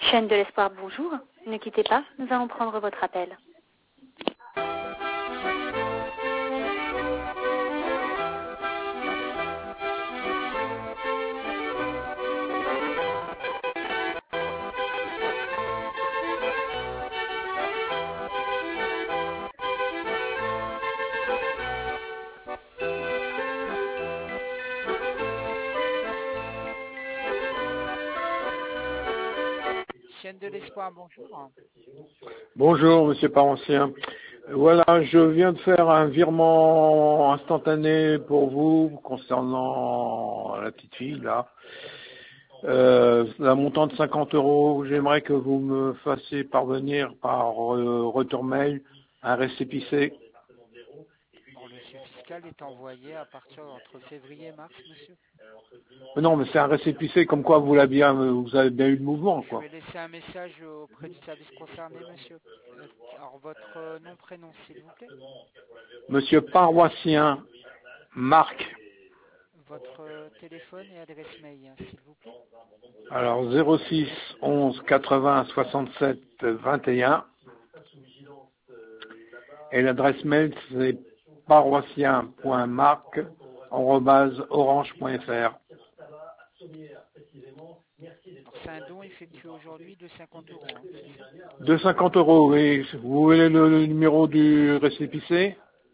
Chaîne de l'espoir, bonjour. Ne quittez pas, nous allons prendre votre appel. Chaîne de l'espoir, bonjour. Bonjour, monsieur Parancien. Voilà, je viens de faire un virement instantané pour vous concernant la petite fille, là. Un montant de 50 euros. J'aimerais que vous me fassiez parvenir par retour mail un récépissé. Bon, le chef fiscal est envoyé à partir entre février et mars, monsieur. Non, mais c'est un récépissé comme quoi vous avez bien eu le mouvement, Je quoi. vais laisser un message auprès du service concerné, monsieur. Alors, votre nom, prénom, s'il vous plaît. Monsieur Paroissien, Marc. Votre téléphone et adresse mail, s'il vous plaît. Alors 06 11 80 67 21 et l'adresse mail c'est paroissien.marc@orange.fr. C'est un don effectué aujourd'hui de 50 euros. Hein, de 50 euros, oui. Vous voulez le numéro du récépissé?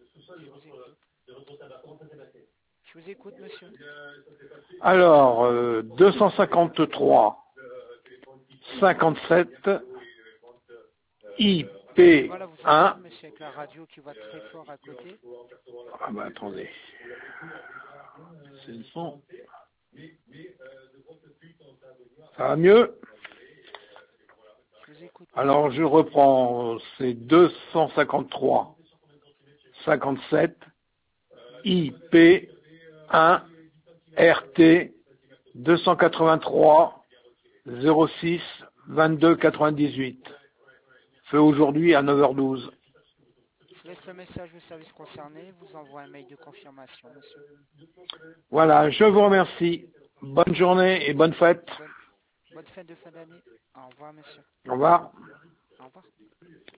Je vous écoute, monsieur. Alors, 253 57 IP1. Voilà, vous entendez, monsieur, avec la radio qui va très fort à côté. Ah bah attendez. C'est le son. Ça va mieux? Je vous écoute. Alors je reprends, c'est 253 57 IP1 RT 283 06 22 98. Fait aujourd'hui à 9h12. Je laisse le message au service concerné, vous envoie un mail de confirmation, monsieur. Voilà, je vous remercie. Bonne journée et bonne fête. Bonne fête de fin d'année. Au revoir, monsieur. Au revoir. Au revoir.